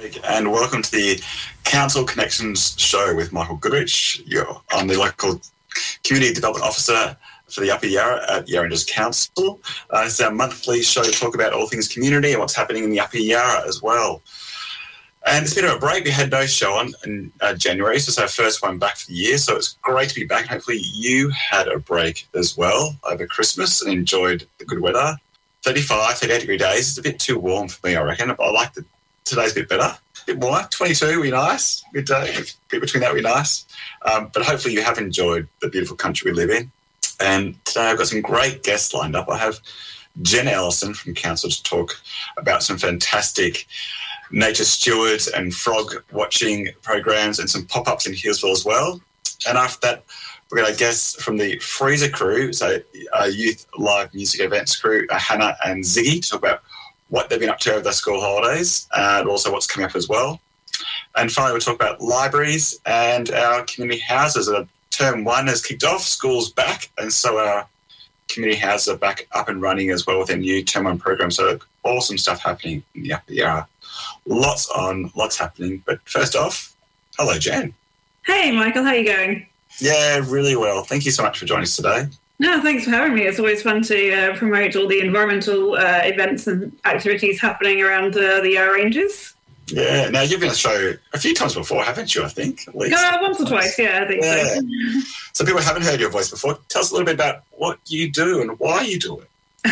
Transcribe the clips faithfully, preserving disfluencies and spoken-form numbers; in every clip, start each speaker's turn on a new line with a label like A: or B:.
A: And welcome to the Council Connections show with Michael Goodrich. You're, I'm the local Community Development Officer for the Upper Yarra at Yarra Ranges Council. Uh, it's our monthly show to talk about all things community and what's happening in the Upper Yarra as well. And it's been a break. We had no show on in uh, January, so it's our first one back for the year. So it's great to be back. Hopefully you had a break as well over Christmas and enjoyed the good weather. thirty-five, thirty-eight degree days. It's a bit too warm for me, I reckon. But I like the today's a bit better, a bit more. twenty-two would be nice. Good day. A bit between that would be nice. Um, but hopefully you have enjoyed the beautiful country we live in. And today I've got some great guests lined up. I have Jen Ellison from Council to talk about some fantastic nature stewards and frog watching programs and some pop-ups in Healesville as well. And after that, we're going to guests from the Freezer crew, so a youth live music events crew, uh, Hannah and Ziggy, to talk about what they've been up to over their school holidays and also what's coming up as well. And finally, we'll talk about libraries and our community houses. Uh, term one has kicked off, school's back, and so our community houses are back up and running as well with their new term one program. So awesome stuff happening in the Upper Yarra. Lots on, lots happening. But first off, hello, Jen.
B: Hey, Michael, how are you going?
A: Yeah, really well. Thank you so much for joining us today.
B: No, thanks for having me. It's always fun to uh, promote all the environmental uh, events and activities happening around uh, the Yarra Ranges.
A: Yeah. Now, you've been on the show a few times before, haven't you, I think? At least.
B: Uh, once or twice, yeah, I think
A: yeah.
B: so.
A: So people haven't heard your voice before. Tell us a little bit about what you do and why you do it.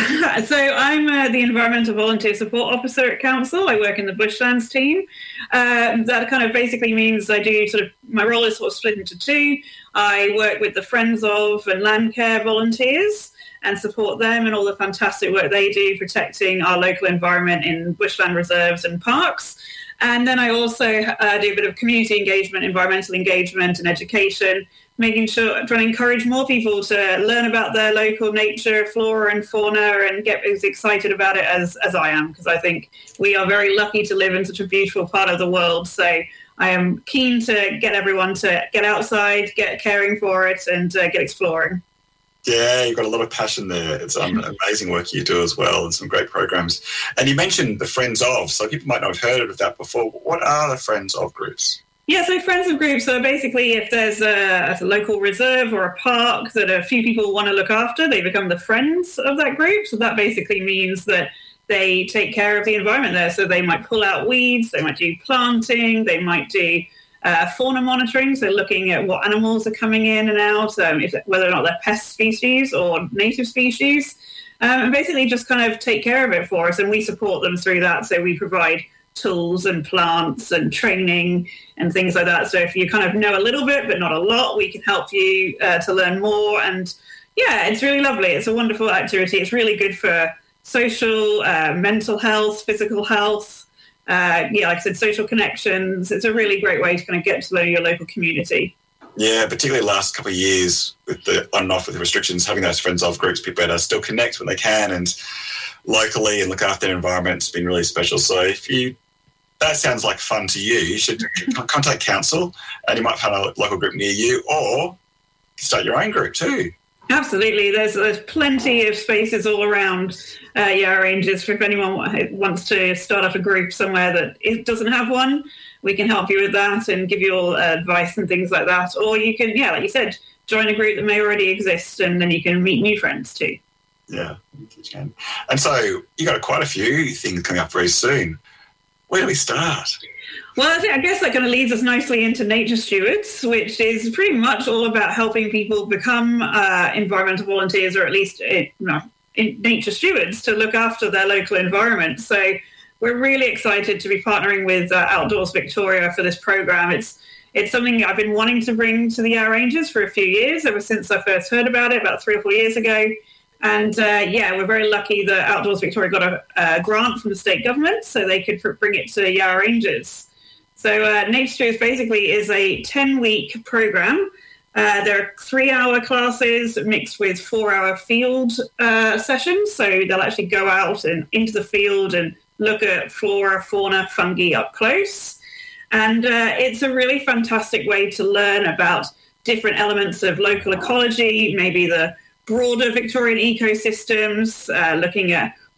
B: So I'm uh, the Environmental Volunteer Support Officer at Council. I work in the Bushlands team. Um, that kind of basically means I do sort of, my role is sort of split into two. I work with the Friends of and Landcare volunteers and support them and all the fantastic work they do protecting our local environment in bushland reserves and parks. And then I also uh, do a bit of community engagement, environmental engagement and education, making sure, trying to encourage more people to learn about their local nature, flora and fauna, and get as excited about it as, as I am, because I think we are very lucky to live in such a beautiful part of the world. So I am keen to get everyone to get outside, get caring for it, and uh, get exploring.
A: Yeah, you've got a lot of passion there. It's um, amazing work you do as well, and some great programs. And you mentioned the Friends of, so people might not have heard of that before. What are the Friends of groups?
B: Yeah, so Friends of groups are basically if there's a, a local reserve or a park that a few people want to look after, they become the friends of that group. So that basically means that they take care of the environment there. So they might pull out weeds, they might do planting, they might do uh, fauna monitoring, so looking at what animals are coming in and out, um, if, whether or not they're pest species or native species, um, and basically just kind of take care of it for us. And we support them through that. So we provide tools and plants and training and things like that. So if you kind of know a little bit but not a lot, we can help you uh, to learn more. And yeah, it's really lovely. It's a wonderful activity. It's really good for social, uh, mental health, physical health. Uh, yeah, like I said, social connections. It's a really great way to kind of get to know your local community.
A: Yeah, particularly the last couple of years with the on and off with the restrictions, having those Friends of groups, people better still connect when they can and locally and look after their environment has been really special. So if you that sounds like fun to you, you should contact Council and you might find a local group near you, or start your own group too.
B: Absolutely. There's there's plenty of spaces all around uh, Yarra Ranges for if anyone wants to start up a group somewhere that it doesn't have one. We can help you with that and give you all uh, advice and things like that. Or you can, yeah, like you said, join a group that may already exist and then you can meet new friends too.
A: Yeah, you can. And so you got quite a few things coming up very soon. Where do we start?
B: Well, I, think, I guess that kind of leads us nicely into Nature Stewards, which is pretty much all about helping people become uh, environmental volunteers, or at least uh, you know, nature stewards, to look after their local environment. So we're really excited to be partnering with uh, Outdoors Victoria for this program. It's it's something I've been wanting to bring to the Yarra Ranges for a few years, ever since I first heard about it about three or four years ago. And uh, yeah, we're very lucky that Outdoors Victoria got a, a grant from the state government so they could pr- bring it to Yarra Ranges. So uh, Nature Stewards basically is a ten-week program. Uh, there are three-hour classes mixed with four-hour field uh, sessions. So they'll actually go out and into the field and look at flora, fauna, fungi up close. And uh, it's a really fantastic way to learn about different elements of local ecology, maybe the broader Victorian ecosystems, uh, looking at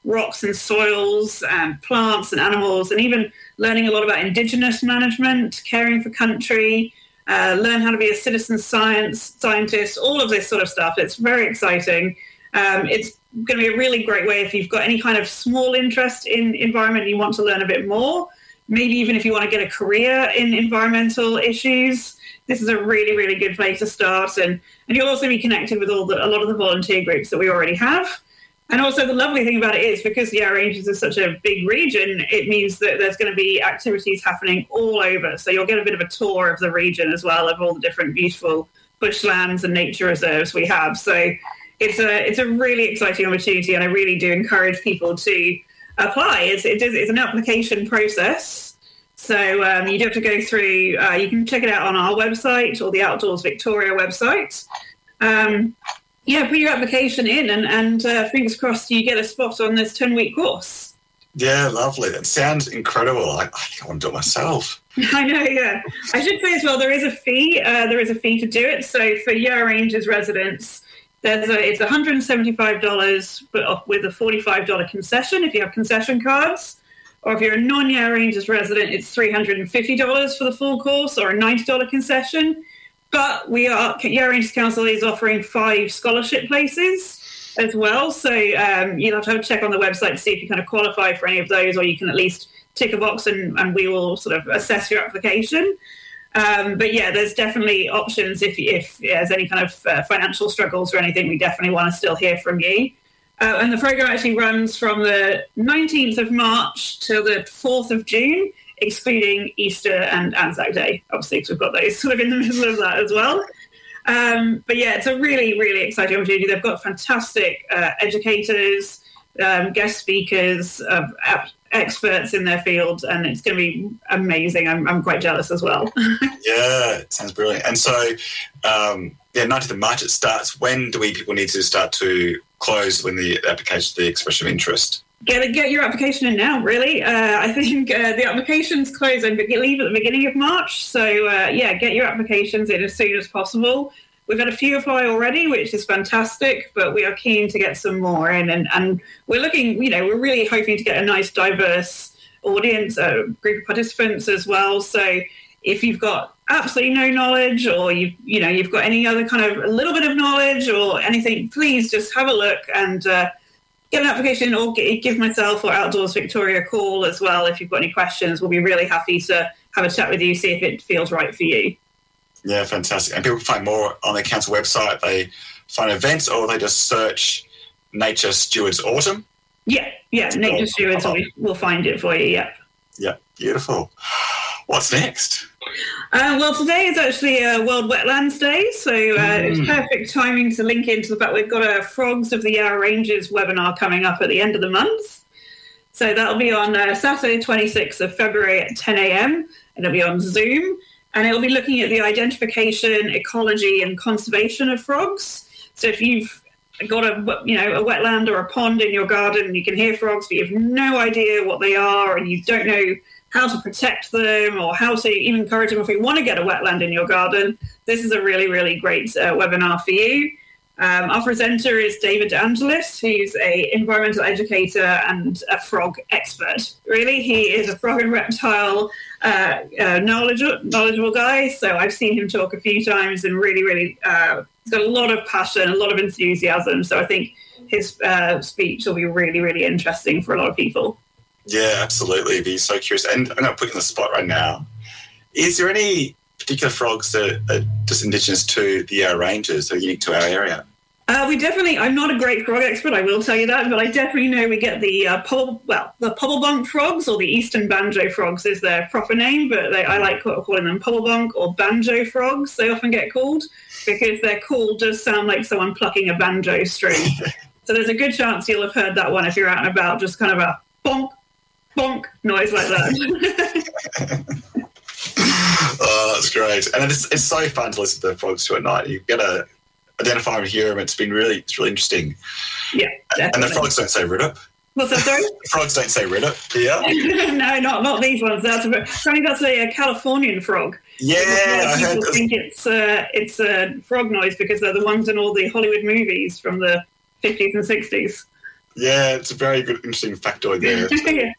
B: rocks and soils and plants and animals, and even learning a lot about indigenous management, caring for country, uh, learn how to be a citizen science scientist, all of this sort of stuff. It's very exciting. Um, it's going to be a really great way if you've got any kind of small interest in environment, you want to learn a bit more, maybe even if you want to get a career in environmental issues. This is a really, really good place to start. And, and you'll also be connected with all the, a lot of the volunteer groups that we already have. And also the lovely thing about it is because the Yarra Ranges is such a big region, it means that there's going to be activities happening all over. So you'll get a bit of a tour of the region as well, of all the different beautiful bushlands and nature reserves we have. So it's a it's a really exciting opportunity, and I really do encourage people to apply. It's, it is, it's an application process. So um, you do have to go through, uh, you can check it out on our website or the Outdoors Victoria website. Um, yeah, put your application in and, and uh, fingers crossed you get a spot on this ten-week course.
A: Yeah, lovely. That sounds incredible. I, I think I want to do it myself.
B: I know, yeah. I should say as well, there is a fee. Uh, there is a fee to do it. So for Yarra Ranges residents, there's a, it's one hundred seventy-five dollars but with a forty-five dollars concession if you have concession cards. Or if you're a non-Yarra Ranges resident, it's three hundred fifty dollars for the full course or a ninety dollars concession. But we are Yarra Ranges Council is offering five scholarship places as well. So um, you'll have to have a check on the website to see if you kind of qualify for any of those, or you can at least tick a box and, and we will sort of assess your application. Um, but yeah, there's definitely options if, if there's any kind of uh, financial struggles or anything. We definitely want to still hear from you. Uh, and the program actually runs from the nineteenth of March till the fourth of June, excluding Easter and Anzac Day, obviously, because we've got those sort of in the middle of that as well. Um, but yeah, it's a really, really exciting opportunity. They've got fantastic uh, educators, um, guest speakers, uh, experts in their field, and it's going to be amazing. I'm, I'm quite jealous as well.
A: Yeah, it sounds brilliant. And so, um, yeah, nineteenth of March it starts. When do we people need to start to close when the application, the expression of interest?
B: Get get your application in now, really. Uh, I think uh, the applications close and leave at the beginning of March. So, uh, yeah, get your applications in as soon as possible. We've had a few apply already, which is fantastic, but we are keen to get some more in. And, and we're looking, you know, we're really hoping to get a nice, diverse audience, a group of participants as well. So if you've got absolutely no knowledge, or you you know you've got any other kind of a little bit of knowledge or anything, please just have a look and uh, get an application, or get, give myself or Outdoors Victoria a call as well if you've got any questions. We'll be really happy to have a chat with you, see if it feels right for you.
A: Yeah, fantastic. And people can find more on the council website. They find events, or they just search Nature Stewards Autumn.
B: Yeah, yeah, Nature Stewards will, will find it for you. Yeah.
A: Yeah, beautiful. What's next?
B: Uh, well, today is actually uh, World Wetlands Day, so uh, mm. it's perfect timing to link into the fact we've got a Frogs of the Yarra Ranges webinar coming up at the end of the month. So that'll be on uh, Saturday, twenty-sixth of February at ten a.m. and it'll be on Zoom, and it'll be looking at the identification, ecology, and conservation of frogs. So if you've got a you know a wetland or a pond in your garden, you can hear frogs, but you have no idea what they are, and you don't know how to protect them or how to even encourage them if you want to get a wetland in your garden, this is a really, really great uh, webinar for you. Um, our presenter is David De Angelis, who's an environmental educator and a frog expert. Really, he is a frog and reptile uh, uh, knowledgeable, knowledgeable guy, so I've seen him talk a few times, and really, really, uh, he's got a lot of passion, a lot of enthusiasm, so I think his uh, speech will be really, really interesting for a lot of people.
A: Yeah, absolutely. Be so curious. And I'm going to put you on the spot right now. Is there any particular frogs that are just indigenous to the Yarra Ranges, that are unique to our area?
B: Uh, we definitely, I'm not a great frog expert, I will tell you that, but I definitely know we get the, uh, pobble, well, the pobblebunk frogs, or the eastern banjo frogs is their proper name, but they, I like calling them pobblebunk or banjo frogs, they often get called, because their call does sound like someone plucking a banjo string. So there's a good chance you'll have heard that one if you're out and about, just kind of a bonk, bonk noise like that.
A: Oh, that's great. And it's it's so fun to listen to the frogs to at night. You get to identify and hear them. It's been really, it's really interesting.
B: Yeah, definitely.
A: And the frogs don't say riddup.
B: What's that, sorry?
A: The frogs don't say riddup, yeah?
B: No, not not these ones. That's a, I think that's a, a Californian frog.
A: Yeah, I heard
B: people think it's uh, it's a frog noise because they're the ones in all the Hollywood movies from the fifties and sixties.
A: Yeah, it's a very good, interesting factoid there.
B: Yeah.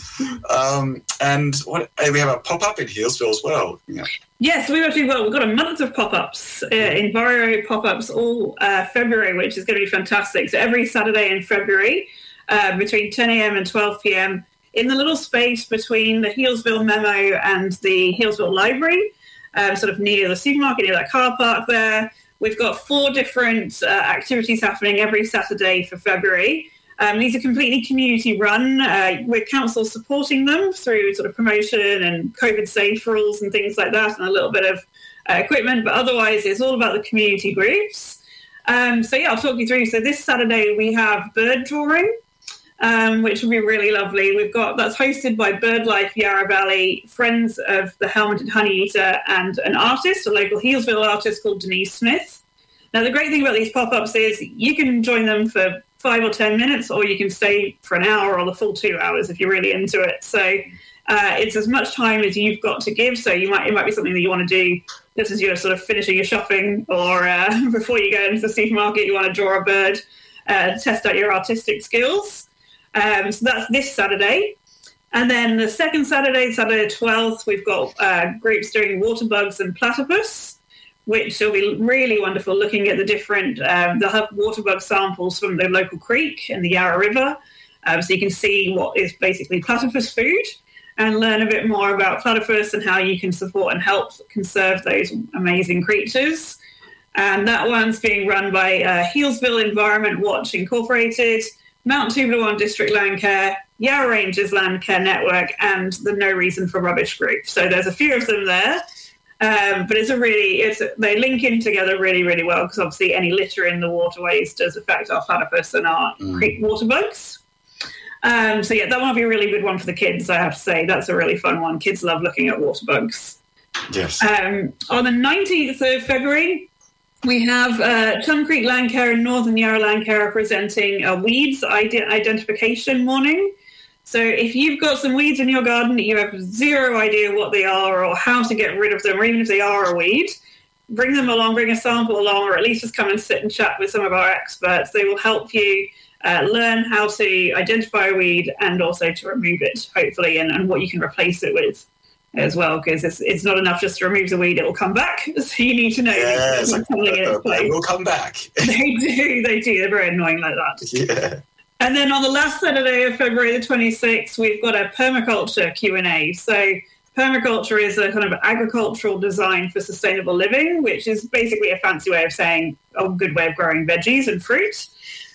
A: Um, and what hey, we have a pop-up in Healesville as well. Yeah.
B: Yes, we've actually well, we've got a month of pop-ups, uh, Enviro pop-ups all uh, February, which is going to be fantastic. So every Saturday in February, uh, between ten a.m. and twelve p.m., in the little space between the Healesville Memo and the Healesville Library, um, sort of near the supermarket, near that car park there, we've got four different uh, activities happening every Saturday for February. Um, these are completely community-run. Uh, we're council supporting them through sort of promotion and COVID-safe rules and things like that, and a little bit of uh, equipment. But otherwise, it's all about the community groups. Um, so yeah, I'll talk you through. So this Saturday we have bird drawing, um, which will be really lovely. We've got that's hosted by BirdLife Yarra Valley, Friends of the Helmeted Honeyeater, and an artist, a local Healesville artist called Denise Smith. Now, the great thing about these pop-ups is you can join them for five or ten minutes, or you can stay for an hour or the full two hours if you're really into it. So uh, it's as much time as you've got to give. So you might it might be something that you want to do just as you're sort of finishing your shopping, or uh, before you go into the supermarket, you want to draw a bird, uh, test out your artistic skills. Um, so that's this Saturday. And then the second Saturday, Saturday the twelfth, we've got uh, groups doing water bugs and platypus, which will be really wonderful, looking at the different, um, they'll have water bug samples from the local creek and the Yarra River, um, so you can see what is basically platypus food and learn a bit more about platypus and how you can support and help conserve those amazing creatures. And that one's being run by uh, Healesville Environment Watch Incorporated, Mount Tubalawan District Land Care, Yarra Rangers Land Care Network, and the No Reason for Rubbish group. So there's a few of them there. Um, but it's a really, it's a, they link in together really, really well, because obviously any litter in the waterways does affect our platypus and our mm. creek water bugs. Um, so yeah, that one will be a really good one for the kids, I have to say. That's a really fun one. Kids love looking at water bugs.
A: Yes.
B: Um, on the nineteenth of February, we have uh, Chum Creek Land Care and Northern Yarra Land Care presenting a weeds ide- identification morning. So if you've got some weeds in your garden that you have zero idea what they are or how to get rid of them, or even if they are a weed, bring them along, bring a sample along, or at least just come and sit and chat with some of our experts. They will help you uh, learn how to identify a weed and also to remove it, hopefully, and, and what you can replace it with as well, because it's, it's not enough just to remove the weed, it will come back. So you need to know.
A: Yes, like, uh, they will come back.
B: They do, they do. They're very annoying like that.
A: Yeah.
B: And then on the last Saturday of February the twenty-sixth, we've got a permaculture Q and A. So permaculture is a kind of agricultural design for sustainable living, which is basically a fancy way of saying a good way of growing veggies and fruit.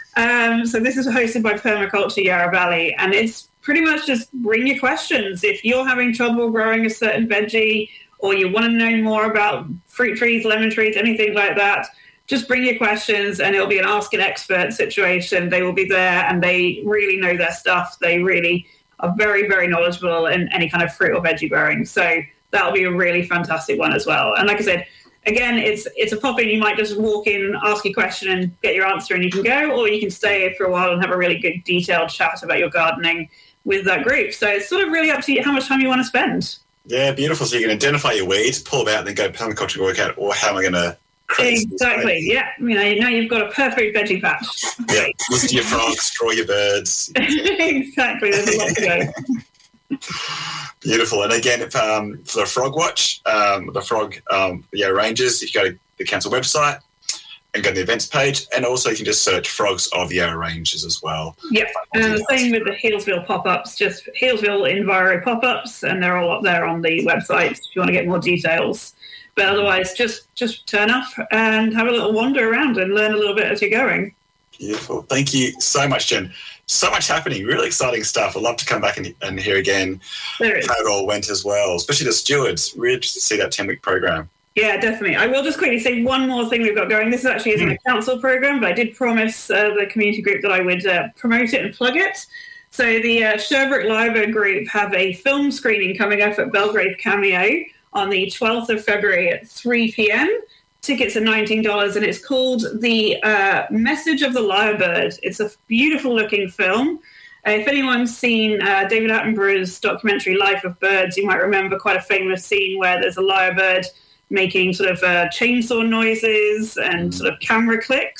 B: Um, so this is hosted by Permaculture Yarra Valley, and it's pretty much just bring your questions. If you're having trouble growing a certain veggie, or you want to know more about fruit trees, lemon trees, anything like that, just bring your questions, and it'll be an ask an expert situation. They will be there, and they really know their stuff. They really are very, very knowledgeable in any kind of fruit or veggie growing. So that'll be a really fantastic one as well. And like I said, again, it's it's a pop-in. You might just walk in, ask a question, and get your answer, and you can go, or you can stay for a while and have a really good detailed chat about your gardening with that group. So it's sort of really up to you how much time you want to spend.
A: Yeah, beautiful. So you can identify your weeds, pull them out, and then go permaculture work out, or how am I going to
B: Exactly, yeah. You know, now you've got a perfect veggie patch.
A: Yeah, listen to your frogs, draw your birds.
B: Exactly, there's a lot to go.
A: Beautiful. And again, if, um, for the Frog Watch, um, the Frog um, the Yarra Rangers, if you go to the council website and go to the events page, and also you can just search Frogs of the Yarra Rangers as well.
B: Yep, and the same with the Healesville pop-ups, just Healesville Enviro pop-ups, and they're all up there on the website if you want to get more details. But otherwise, just just turn up and have a little wander around and learn a little bit as you're going.
A: Beautiful. Thank you so much, Jen. So much happening. Really exciting stuff. I'd love to come back and, and hear again how it all went as well, especially the stewards. Really interested to see that ten-week program.
B: Yeah, definitely. I will just quickly say one more thing we've got going. This actually isn't mm. a council program, but I did promise uh, the community group that I would uh, promote it and plug it. So the uh, Sherbrooke Library group have a film screening coming up at Belgrave Cameo on the twelfth of February at three p.m. Tickets are nineteen dollars, and it's called The uh, Message of the Lyrebird. It's a beautiful-looking film. Uh, if anyone's seen uh, David Attenborough's documentary Life of Birds, you might remember quite a famous scene where there's a lyrebird making sort of uh, chainsaw noises and sort of camera clicks.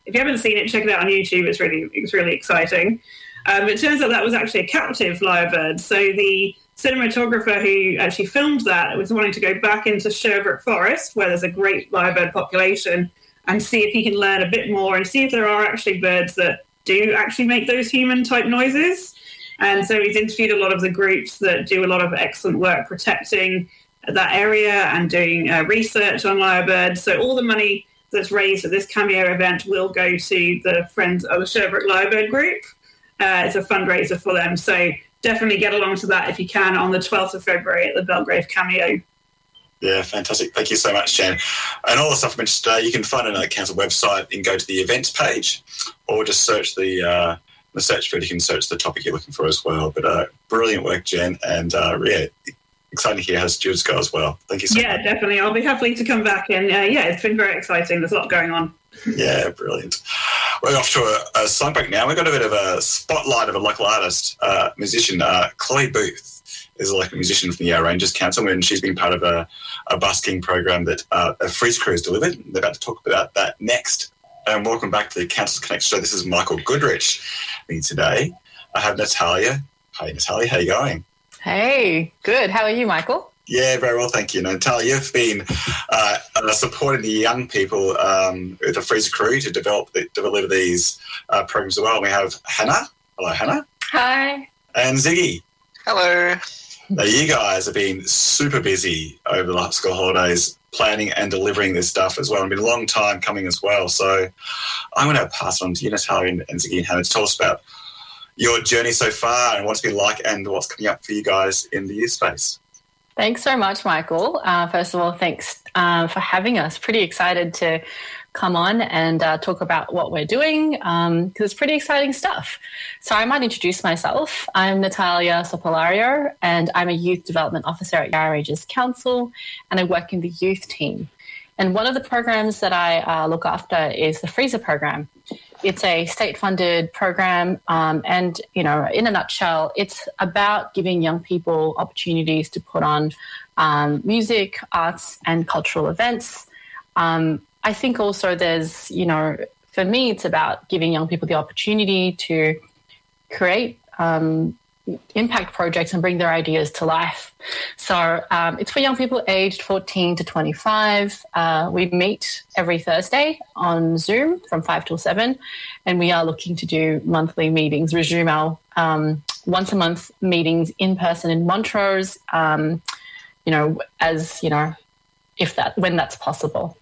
B: if you haven't seen it, check it out on YouTube. It's really it's really exciting. Um, it turns out that was actually a captive lyrebird. So the cinematographer who actually filmed that was wanting to go back into Sherbrooke Forest, where there's a great lyrebird population, and see if he can learn a bit more and see if there are actually birds that do actually make those human-type noises. And so he's interviewed a lot of the groups that do a lot of excellent work protecting that area and doing uh, research on lyrebirds. So all the money that's raised at this Cameo event will go to the Friends of the Sherbrooke Lyrebird Group. Uh, it's a fundraiser for them. So definitely get along to that if you can on the twelfth of February at the Belgrave Cameo.
A: Yeah, fantastic. Thank you so much, Jen. And all the stuff I mentioned today, you can find it on the council website and go to the events page, or just search the uh, the search field. You can search the topic you're looking for as well. But uh, brilliant work, Jen, and uh, yeah, exciting to hear how stewards go as well. Thank you so
B: yeah,
A: much.
B: Yeah, definitely. I'll be happy to come back. And uh, yeah, it's been very exciting. There's a lot going on.
A: Yeah, brilliant. We're off to a, a song break now. We've got a bit of a spotlight of a local artist, uh, musician. Uh, Chloe Booth is a local musician from the Yarra Ranges Council, and she's been part of a, a busking program that uh, a Freeze Crew has delivered. They're about to talk about that next. And welcome back to the Council's Connection show. This is Michael Goodrich. And today I have Natalia. Hi, Natalia. How are you going?
C: Hey, good. How are you, Michael?
A: Yeah, very well, thank you. Natalia, you've been uh, uh, supporting the young people um, with the Freezer Crew to develop the, develop these uh, programs as well. We have Hannah. Hello, Hannah.
C: Hi.
A: And Ziggy.
D: Hello.
A: Now, you guys have been super busy over the last school holidays planning and delivering this stuff as well. It's been a long time coming as well. So I'm going to pass it on to you, Natalia, and, and Ziggy and Hannah, to tell us about your journey so far and what it's been like and what's coming up for you guys in the youth space.
C: Thanks so much, Michael. Uh, first of all, thanks uh, for having us. Pretty excited to come on and uh, talk about what we're doing because um, it's pretty exciting stuff. So I might introduce myself. I'm Natalia Sopolario, and I'm a Youth Development Officer at Yarra Ranges Council, and I work in the youth team. And one of the programs that I uh, look after is the Freezer program. It's a state-funded program, um, and, you know, in a nutshell, it's about giving young people opportunities to put on um, music, arts, and cultural events. Um, I think also there's, you know, for me, it's about giving young people the opportunity to create um, impact projects and bring their ideas to life. So um, it's for young people aged fourteen to twenty-five. Uh, we meet every Thursday on Zoom from five till seven, and we are looking to do monthly meetings, resume our um, once a month meetings in person in Montrose, um, you know, as, you know, if that, when that's possible.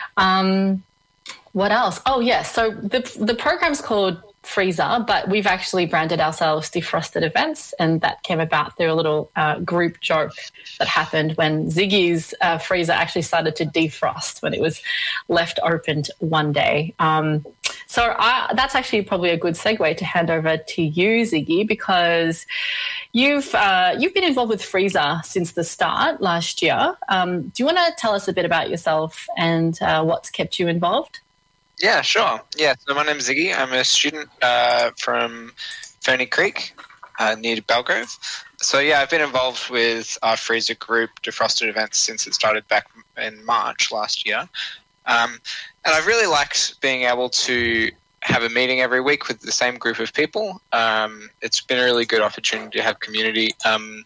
C: Um, what else? Oh, yes. Yeah, so the the program's called Freezer, but we've actually branded ourselves Defrosted Events, and that came about through a little uh, group joke that happened when Ziggy's uh, freezer actually started to defrost when it was left opened one day. Um, so I, that's actually probably a good segue to hand over to you, Ziggy, because you've uh, you've been involved with Freezer since the start last year. Um, do you want to tell us a bit about yourself and uh, what's kept you involved?
D: Yeah, sure. Yeah, so my name is Ziggy. I'm a student uh, from Ferny Creek uh, near Belgrave. So, yeah, I've been involved with our Freezer group, Defrosted Events, since it started back in March last year. Um, and I've really liked being able to have a meeting every week with the same group of people. Um, it's been a really good opportunity to have community. Um,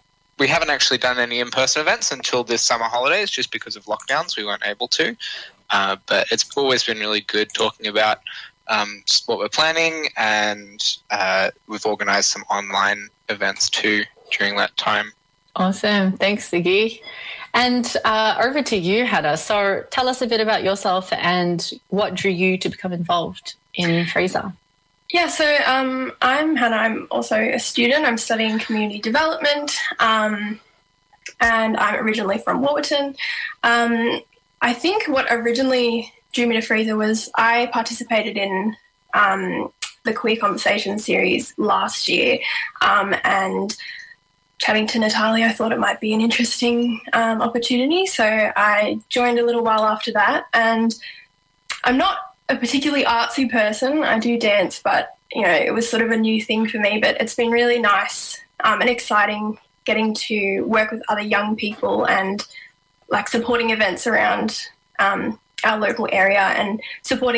D: we haven't actually done any in-person events until this summer holidays just because of lockdowns. We weren't able to. Uh, but it's always been really good talking about um, what we're planning, and uh, we've organised some online events too during that time.
C: Awesome. Thanks, Ziggy. And uh, over to you, Hannah. So tell us a bit about yourself and what drew you to become involved in Freezer.
E: Yeah, so um, I'm Hannah. I'm also a student. I'm studying community development, um, and I'm originally from Warburton. Um, I think what originally drew me to Freezer was I participated in um, the Queer Conversation series last year, um, and chatting to Natalia, I thought it might be an interesting um, opportunity, so I joined a little while after that. And I'm not a particularly artsy person. I do dance, but, you know, it was sort of a new thing for me, but it's been really nice um, and exciting getting to work with other young people and like supporting events around um, our local area and supporting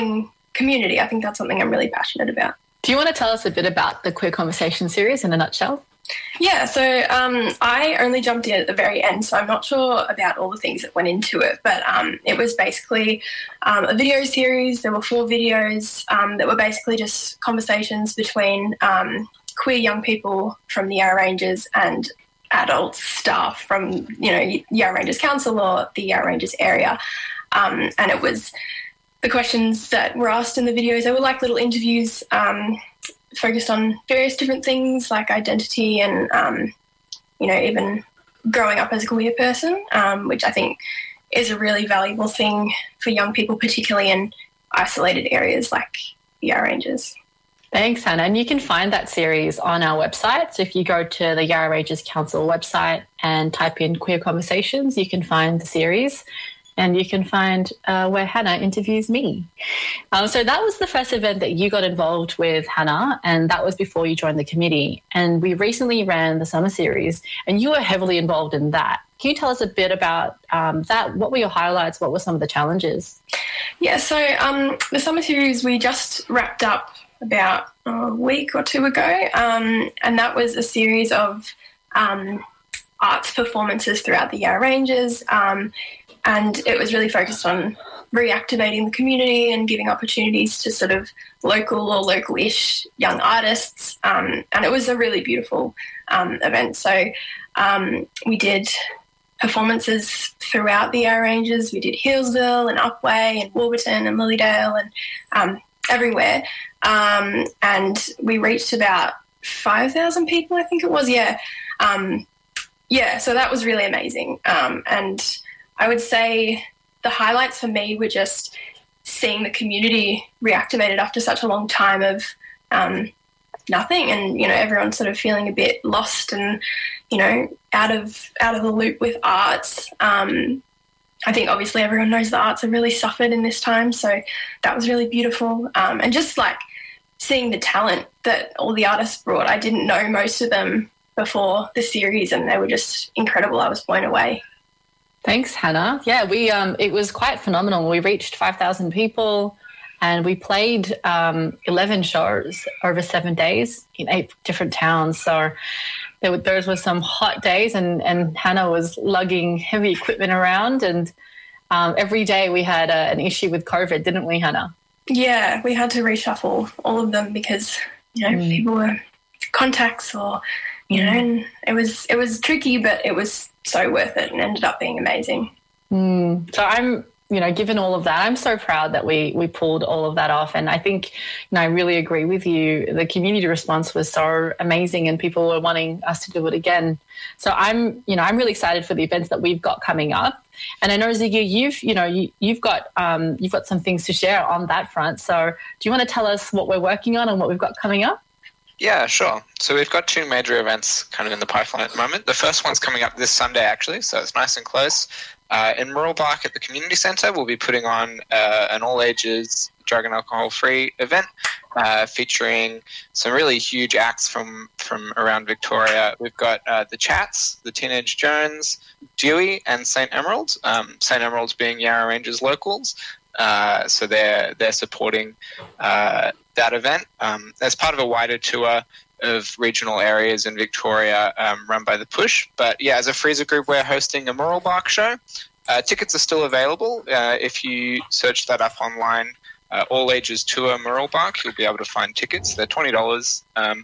E: community. I think that's something I'm really passionate about.
C: Do you want to tell us a bit about the Queer Conversation series in a nutshell?
E: Yeah, so um, I only jumped in at the very end, so I'm not sure about all the things that went into it, but um, it was basically um, a video series. There were four videos um, that were basically just conversations between um, queer young people from the Yarra Ranges and adult staff from, you know, Yarra Ranges Council or the Yarra Ranges area. Um, and it was the questions that were asked in the videos. They were like little interviews um, focused on various different things like identity and, um, you know, even growing up as a queer person, um, which I think is a really valuable thing for young people, particularly in isolated areas like the Yarra Ranges.
C: Thanks, Hannah. And you can find that series on our website. So if you go to the Yarra Ranges Council website and type in Queer Conversations, you can find the series. And you can find uh, where Hannah interviews me. Um, so that was the first event that you got involved with, Hannah, and that was before you joined the committee. And we recently ran the summer series, and you were heavily involved in that. Can you tell us a bit about um, that? What were your highlights? What were some of the challenges?
E: Yeah, so um, the summer series we just wrapped up about a week or two ago, um, and that was a series of um, arts performances throughout the Yarra Ranges. Um, And it was really focused on reactivating the community and giving opportunities to sort of local or local-ish young artists. Um, and it was a really beautiful um, event. So um, we did performances throughout the Yarra Ranges. We did Healesville and Upwey and Warburton and Lilydale and um, everywhere. Um, and we reached about five thousand people, I think it was. Yeah. Um, yeah, so that was really amazing. Um, and I would say the highlights for me were just seeing the community reactivated after such a long time of um, nothing, and you know everyone sort of feeling a bit lost and you know out of out of the loop with arts. Um, I think obviously everyone knows the arts have really suffered in this time, so that was really beautiful. Um, and just like seeing the talent that all the artists brought, I didn't know most of them before the series, and they were just incredible. I was blown away.
C: Thanks, Hannah. Yeah, we um, it was quite phenomenal. We reached five thousand people and we played um, eleven shows over seven days in eight different towns. So there were, those were some hot days, and, and Hannah was lugging heavy equipment around, and um, every day we had a, an issue with COVID, didn't we, Hannah?
E: Yeah, we had to reshuffle all of them because, you know, mm. people were contacts or, you know, and it was, it was tricky, but it was so worth it and ended up being amazing.
C: Mm. So I'm, you know, given all of that, I'm so proud that we we pulled all of that off. And I think, you know, I really agree with you. The community response was so amazing and people were wanting us to do it again. So I'm, you know, I'm really excited for the events that we've got coming up. And I know, Ziggy, you've, you know, you, you've got um, you've got some things to share on that front. So do you want to tell us what we're working on and what we've got coming up?
D: Yeah, sure. So we've got two major events kind of in the pipeline at the moment. The first one's coming up this Sunday, actually, so it's nice and close. Uh, in Mooroolbark at the Community Centre, we'll be putting on uh, an all-ages drug and alcohol-free event uh, featuring some really huge acts from, from around Victoria. We've got uh, the Chats, the Teenage Jones, Dewey, and Saint Emeralds. Um, Saint Emeralds being Yarra Ranges locals. Uh, so they're they're supporting uh, that event um, as part of a wider tour of regional areas in Victoria um, run by the Push. But yeah, as a Freezer group, we're hosting a Mooroolbark show. Uh, tickets are still available. Uh, if you search that up online, uh, All Ages Tour Mooroolbark, you'll be able to find tickets. They're twenty dollars. Um,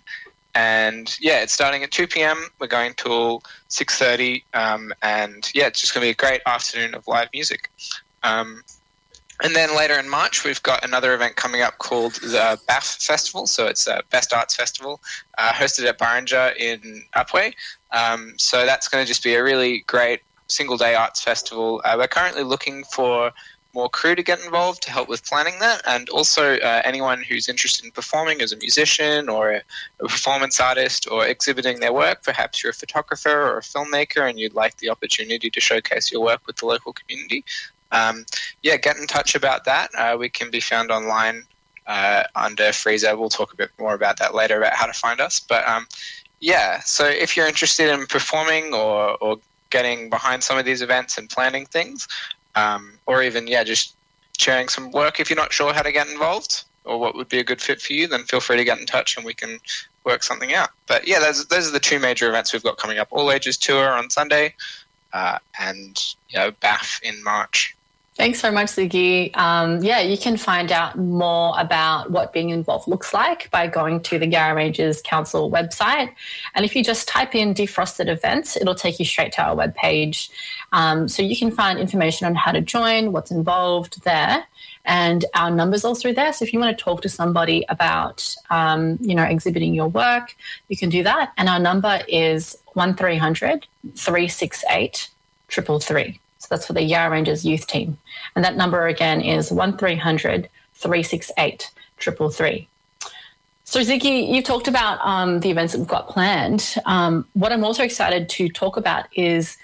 D: and yeah, it's starting at two p.m. We're going till six thirty. Um, and yeah, it's just going to be a great afternoon of live music. Um, And then later in March, we've got another event coming up called the B A F Festival. So it's a Best Arts Festival uh, hosted at Barringer in Upwey. Um, so that's going to just be a really great single-day arts festival. Uh, we're currently looking for more crew to get involved to help with planning that, and also uh, anyone who's interested in performing as a musician or a, a performance artist or exhibiting their work. Perhaps you're a photographer or a filmmaker and you'd like the opportunity to showcase your work with the local community. Um, yeah, get in touch about that. Uh, we can be found online uh, under Freezer. We'll talk a bit more about that later, about how to find us. But um, yeah, so if you're interested in performing or, or getting behind some of these events and planning things, um, or even, yeah, just sharing some work. If you're not sure how to get involved or what would be a good fit for you, then feel free to get in touch and we can work something out. But yeah, those, those are the two major events we've got coming up. All Ages Tour on Sunday uh, and you know, B A F in March.
C: Thanks so much, Ziggy. Um, yeah, you can find out more about what being involved looks like by going to the Yarra Ranges Council website. And if you just type in Defrosted Events, it'll take you straight to our webpage. Um, so you can find information on how to join, what's involved there, and our numbers all through there. So if you want to talk to somebody about, um, you know, exhibiting your work, you can do that. And our number is one three hundred, three six eight, three three three. So that's for the Yarra Ranges youth team. And that number again is one three hundred, three six eight, three three three. So Ziggy, you've talked about um, the events that we've got planned. Um, what I'm also excited to talk about is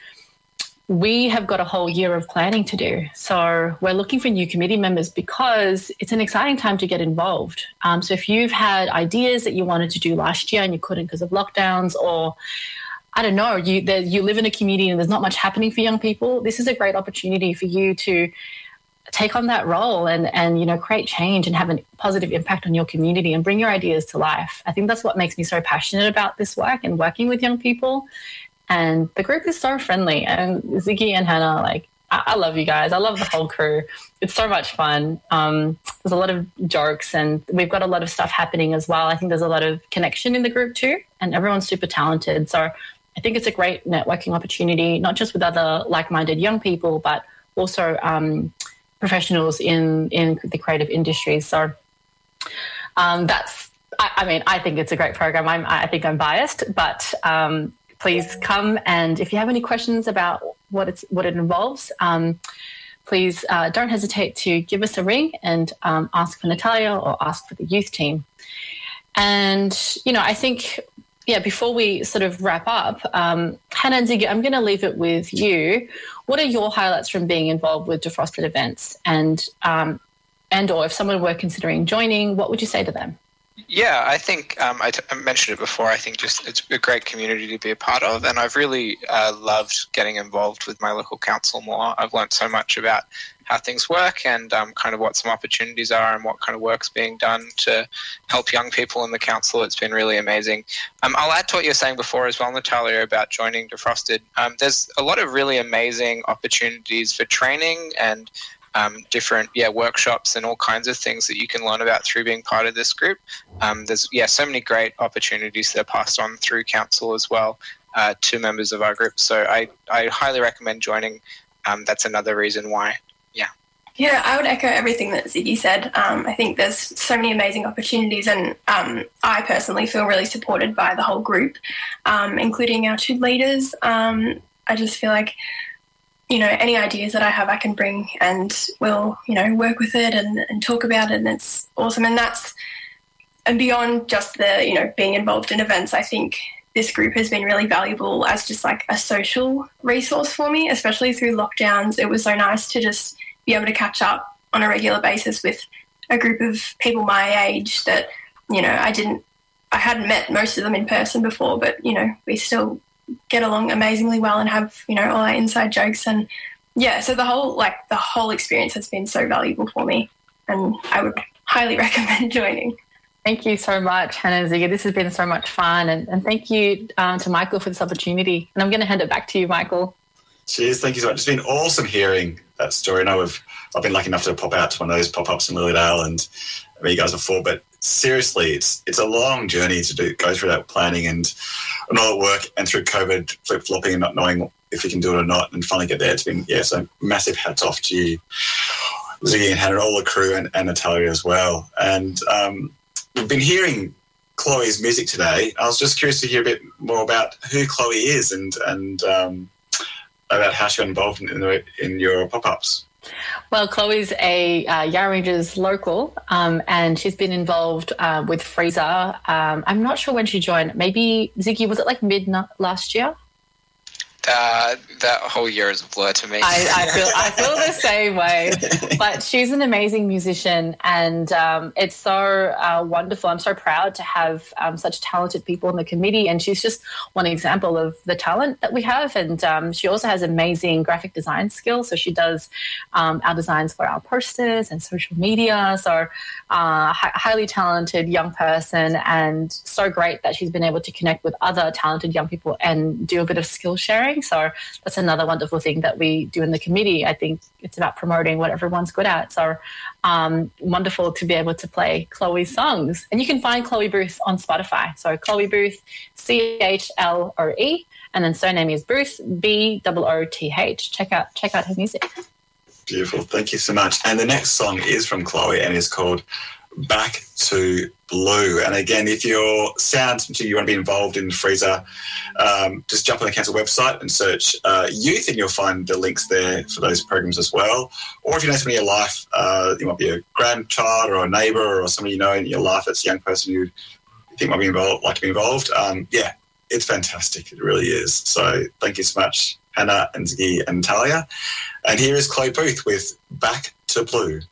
C: we have got a whole year of planning to do. So we're looking for new committee members because it's an exciting time to get involved. Um, so if you've had ideas that you wanted to do last year and you couldn't because of lockdowns, or I don't know, you there, you live in a community and there's not much happening for young people, this is a great opportunity for you to take on that role and, and you know, create change and have a positive impact on your community and bring your ideas to life. I think that's what makes me so passionate about this work and working with young people. And the group is so friendly. And Ziggy and Hannah, like, I, I love you guys. I love the whole crew. It's so much fun. Um, there's a lot of jokes and we've got a lot of stuff happening as well. I think there's a lot of connection in the group too, and everyone's super talented. So I think it's a great networking opportunity, not just with other like-minded young people, but also um, professionals in, in the creative industries. So um, that's, I, I mean, I think it's a great program. I'm, I think I'm biased, but um, please come. And if you have any questions about what it's what it involves, um, please uh, don't hesitate to give us a ring and um, ask for Natalia or ask for the youth team. And, you know, I think... Yeah, before we sort of wrap up, um, Hannah and Ziggy, I'm going to leave it with you. What are your highlights from being involved with Defrosted Events? And um, and or if someone were considering joining, what would you say to them?
D: Yeah, I think um, I, t- I mentioned it before. I think just it's a great community to be a part of, and I've really uh, loved getting involved with my local council more. I've learned so much about how things work and um, kind of what some opportunities are and what kind of work's being done to help young people in the council. It's been really amazing. Um, I'll add to what you were saying before as well, Natalia, about joining Defrosted. Um, there's a lot of really amazing opportunities for training and Um, different yeah workshops and all kinds of things that you can learn about through being part of this group. Um, there's yeah so many great opportunities that are passed on through council as well uh, to members of our group. So I, I highly recommend joining. Um, that's another reason why. Yeah.
E: Yeah, I would echo everything that Ziggy said. Um, I think there's so many amazing opportunities, and um, I personally feel really supported by the whole group, um, including our two leaders. Um, I just feel like, you know, any ideas that I have I can bring and we'll, you know, work with it and, and talk about it, and it's awesome. And that's, and beyond just the, you know, being involved in events, I think this group has been really valuable as just like a social resource for me, especially through lockdowns. It was so nice to just be able to catch up on a regular basis with a group of people my age that, you know, I didn't, I hadn't met most of them in person before, but, you know, we still get along amazingly well and have, you know, all our inside jokes. And yeah, so the whole, like the whole experience has been so valuable for me, and I would highly recommend joining.
C: Thank you so much, Hannah and Ziggy. This has been so much fun. And, and thank you um, to Michael for this opportunity. And I'm going to hand it back to you, Michael.
A: Cheers. Thank you so much. It's been awesome hearing that story. I know I've, I've been lucky enough to pop out to one of those pop-ups in Lilydale and meet you guys before, but seriously, it's it's a long journey to do go through that planning and, and all the work, and through COVID flip-flopping and not knowing if you can do it or not, and finally get there. It's been, yeah, so massive hats off to you, Ziggy and Hannah, all the crew, and, and Natalia as well. And um, we've been hearing Chloe's music today. I was just curious to hear a bit more about who Chloe is and and um, about how she got involved in, the, in your pop-ups.
C: Well, Chloe's a uh, Yarra Ranges local, um, and she's been involved uh, with Freezer. Um, I'm not sure when she joined. Maybe, Ziggy, was it like mid last year?
D: uh, that whole year is a blur to me.
C: I, I feel I feel the same way. But she's an amazing musician, and um, it's so uh, wonderful. I'm so proud to have um, such talented people in the committee, and she's just one example of the talent that we have. And um, she also has amazing graphic design skills. So she does um, our designs for our posters and social media. So uh, hi- highly talented young person, and so great that she's been able to connect with other talented young people and do a bit of skill sharing. So that's another wonderful thing that we do in the committee. I think it's about promoting what everyone's good at. So um, wonderful to be able to play Chloe's songs. And you can find Chloe Booth on Spotify. So Chloe Booth, C H L O E, and then surname is Booth, B O O T H. Check out check out her music.
A: Beautiful. Thank you so much. And the next song is from Chloe and is called Back to Blue. And again, if you're sound and you want to be involved in Freezer, um, just jump on the council website and search uh, youth, and you'll find the links there for those programs as well. Or if you know somebody in your life, uh, you might be a grandchild or a neighbour or somebody you know in your life that's a young person who you think might be involved, like to be involved. Um, yeah, it's fantastic. It really is. So thank you so much, Hannah and Ziggy and Talia. And here is Chloe Booth with Back to Blue.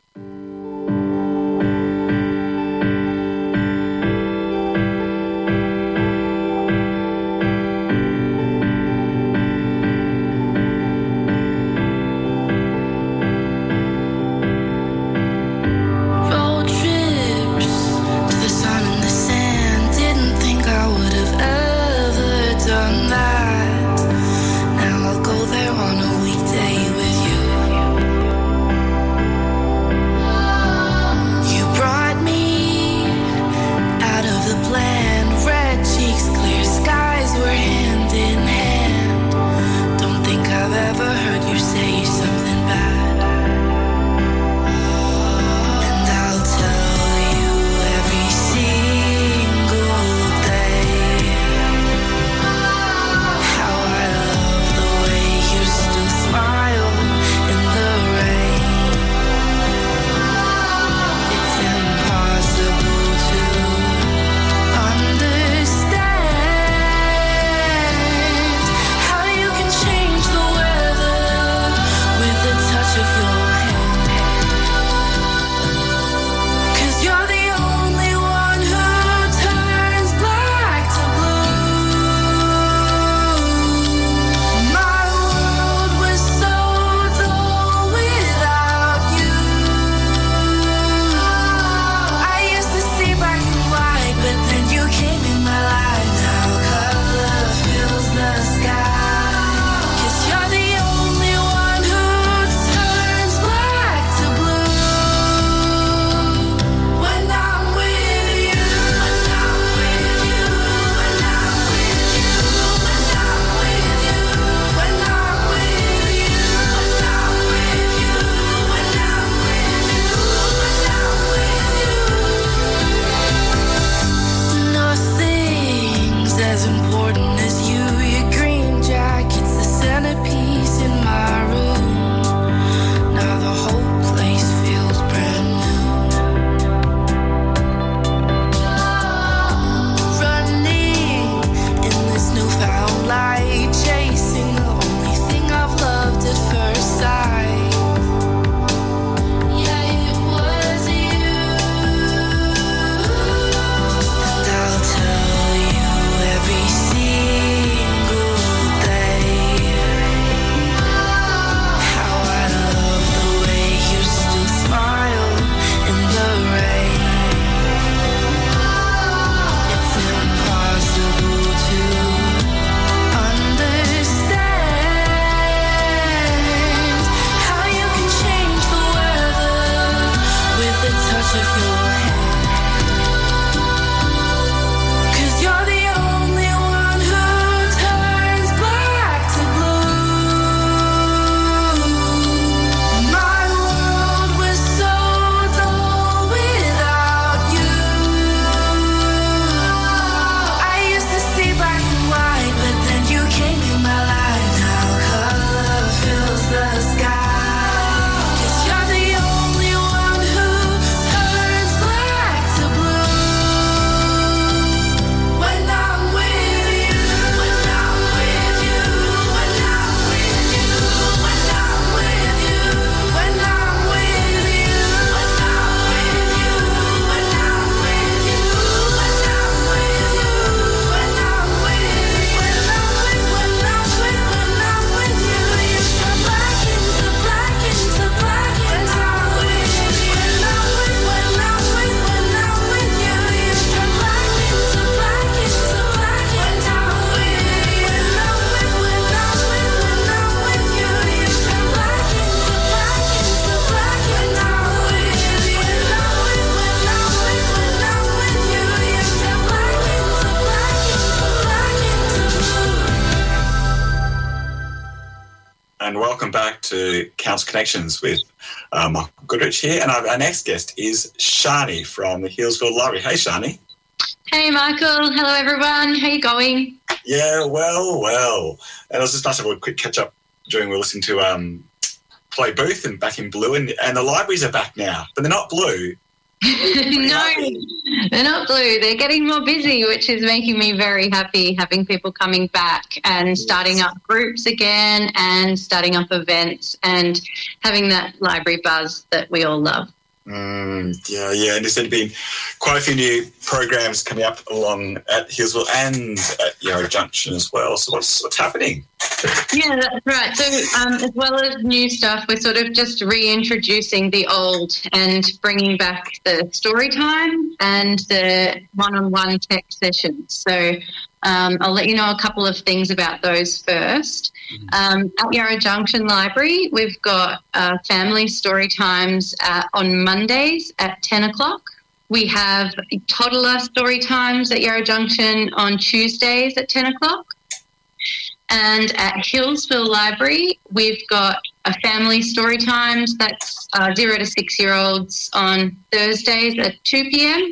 F: Sky. 'Cause you're the only one who turns black.
A: And welcome back to Council Connections with uh, Michael Goodrich here. And our, our next guest is Shani from the Healesville Library. Hey, Shani.
F: Hey, Michael. Hello, everyone. How you going?
A: Yeah, well, well. And it was just nice to have a quick catch-up during we were listening to um, Play Booth and Back in Blue. And, and the libraries are back now, but they're not blue.
F: No, they're not blue. They're getting more busy, which is making me very happy, having people coming back and starting up groups again and starting up events and having that library buzz that we all love.
A: Mm, yeah, yeah. And there's been quite a few new programs coming up along at Healesville and at Yarra Junction as well. So what's, what's happening?
F: Yeah, that's right. So um, as well as new stuff, we're sort of just reintroducing the old and bringing back the story time and the one-on-one tech sessions. So um, I'll let you know a couple of things about those first. Um, at Yarra Junction Library, we've got uh, family story times uh, on Mondays at ten o'clock. We have toddler story times at Yarra Junction on Tuesdays at ten o'clock. And at Healesville Library, we've got a family story times, that's uh, zero to six-year-olds on Thursdays at two p.m.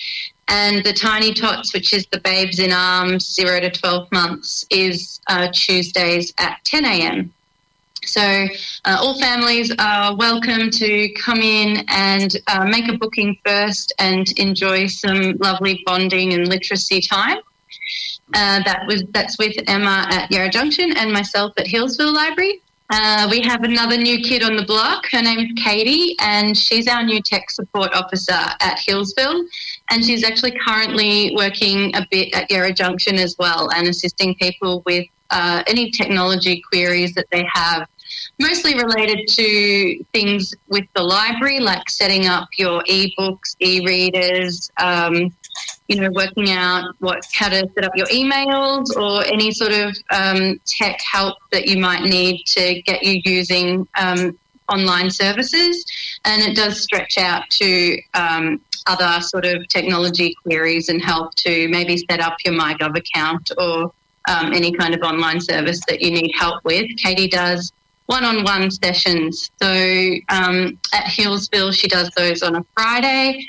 F: And the Tiny Tots, which is the babes in arms, zero to twelve months, is uh, Tuesdays at ten a.m. So uh, all families are welcome to come in and uh, make a booking first and enjoy some lovely bonding and literacy time. Uh, that was that's with Emma at Yarra Junction and myself at Healesville Library. Uh, we have another new kid on the block. Her name's Katie, and she's our new tech support officer at Healesville. And she's actually currently working a bit at Yarra Junction as well and assisting people with uh, any technology queries that they have, mostly related to things with the library, like setting up your e-books, e-readers, um, you know, working out what how to set up your emails or any sort of um, tech help that you might need to get you using um, online services. And it does stretch out to um, other sort of technology queries and help to maybe set up your MyGov account or um, any kind of online service that you need help with. Katie does one-on-one sessions. So um, at Healesville, she does those on a Friday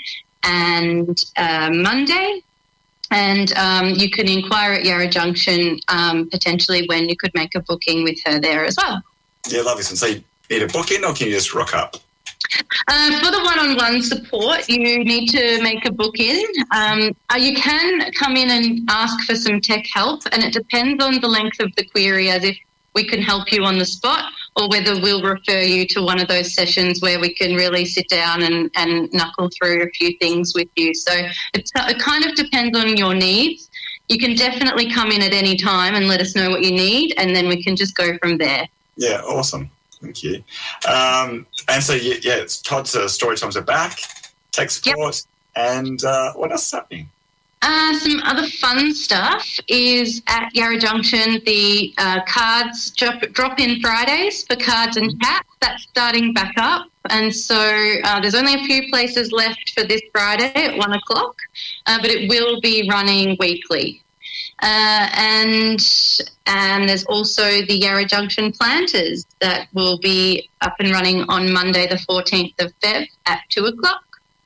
F: and uh, Monday. And um, you can inquire at Yarra Junction um, potentially when you could make a booking with her there as well.
A: Yeah, lovely. So you need a booking or can you just rock up?
F: Uh, for the one-on-one support, you need to make a book-in. Um, uh, you can come in and ask for some tech help, and it depends on the length of the query, as if we can help you on the spot or whether we'll refer you to one of those sessions where we can really sit down and, and knuckle through a few things with you. So it's, it kind of depends on your needs. You can definitely come in at any time and let us know what you need, and then we can just go from there.
A: Yeah, awesome. Thank you. Um, and so, yeah, yeah it's Todd's uh, story times are back, tech support, yep. and uh, what else is happening?
F: Uh, some other fun stuff is at Yarra Junction, the uh, cards drop, drop-in Fridays for cards and cats. That's starting back up. And so uh, there's only a few places left for this Friday at one o'clock, uh, but it will be running weekly. Uh, and and there's also the Yarra Junction Planters that will be up and running on Monday the fourteenth of February at two o'clock.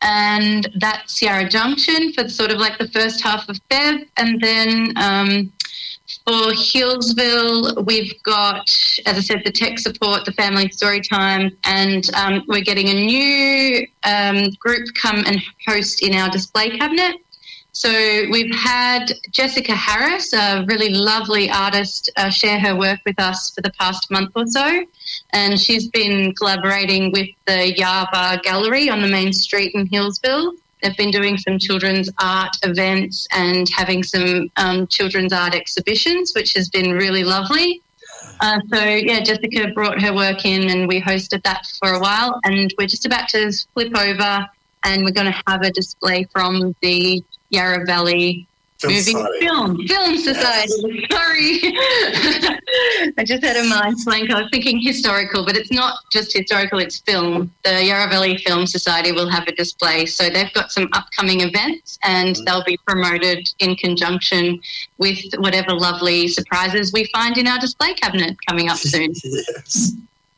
F: And that's Yarra Junction for sort of like the first half of Feb. And then um, for Healesville, we've got, as I said, the tech support, the family story time, and um, we're getting a new um, group come and host in our display cabinet. So we've had Jessica Harris, a really lovely artist, uh, share her work with us for the past month or so. And she's been collaborating with the Yava Gallery on the main street in Healesville. They've been doing some children's art events and having some um, children's art exhibitions, which has been really lovely. Uh, so, yeah, Jessica brought her work in and we hosted that for a while. And we're just about to flip over and we're going to have a display from the Yarra Valley
A: Film
F: moving
A: Society.
F: film, film society. Sorry, I just had a mind blank. I was thinking historical, but it's not just historical; it's film. The Yarra Valley Film Society will have a display, so they've got some upcoming events, and mm. they'll be promoted in conjunction with whatever lovely surprises we find in our display cabinet coming up soon.
A: Yes,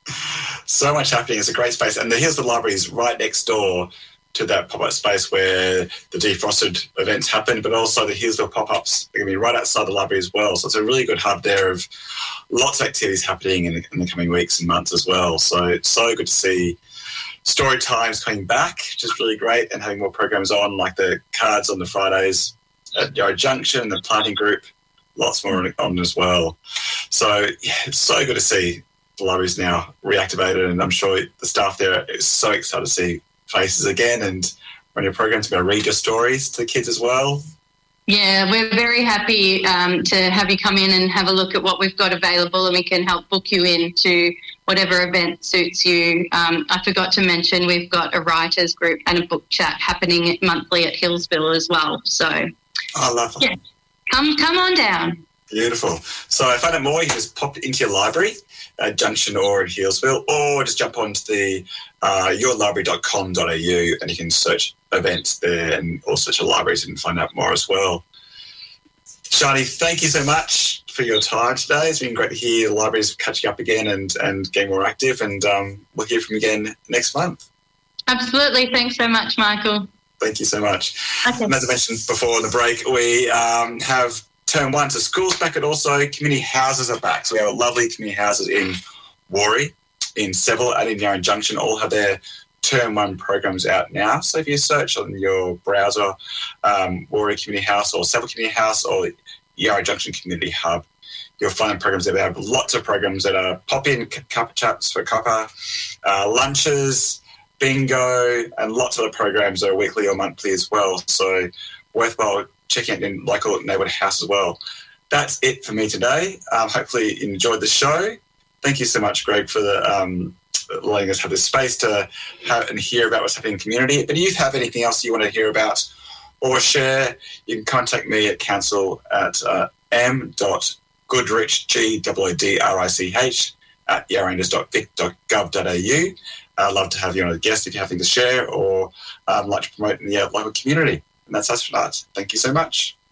A: so much happening. It's a great space, and the Hillsville Library is right next door to that pop-up space where the defrosted events happen, but also the Hillsville pop-ups are going to be right outside the library as well. So it's a really good hub there of lots of activities happening in the, in the coming weeks and months as well. So it's so good to see story times coming back, which is really great, and having more programs on, like the cards on the Fridays at Yarra Junction, the planting group, lots more on as well. So yeah, it's so good to see the library's now reactivated, and I'm sure the staff there is so excited to see faces again and run your program to be able to read your stories to the kids as well.
F: Yeah, we're very happy um, to have you come in and have a look at what we've got available, and we can help book you in to whatever event suits you. Um, I forgot to mention we've got a writers group and a book chat happening monthly at Hillsville as well. So,
A: oh, lovely.
F: Yeah, come come on down.
A: Beautiful. So if I know more, you can just pop into your library at Junction or in Hillsville, or just jump onto the uh, your library dot com dot a u and you can search events there and or search your libraries and find out more as well. Shani, thank you so much for your time today. It's been great to hear the libraries catching up again and, and getting more active, and um, we'll hear from you again next month.
F: Absolutely. Thanks so much, Michael.
A: Thank you so much.
F: Okay.
A: And as I mentioned before in the break, we um, have term one, so school's back, and also community houses are back. So we have lovely community houses in Warrie, in Seville, and in Yarra Junction, all have their term one programs out now. So if you search on your browser, um, Warrie Community House or Seville Community House or Yarra Junction Community Hub, you'll find programs there. They have lots of programs that are pop-in cuppa chats for cuppa, uh, lunches, bingo, and lots of other programs that are weekly or monthly as well. So worthwhile checking out in local neighbourhood house as well. That's it for me today. Um, hopefully you enjoyed the show. Thank you so much, Greg, for the, um, letting us have this space to have and hear about what's happening in the community. But if you have anything else you want to hear about or share, you can contact me at council at uh, m.goodrich, G O O D R I C H, at yarranders dot vic dot gov dot a u. I'd love to have you on as a guest if you have anything to share or um, like to promote in the uh, local community. And that's us for that. Thank you so much.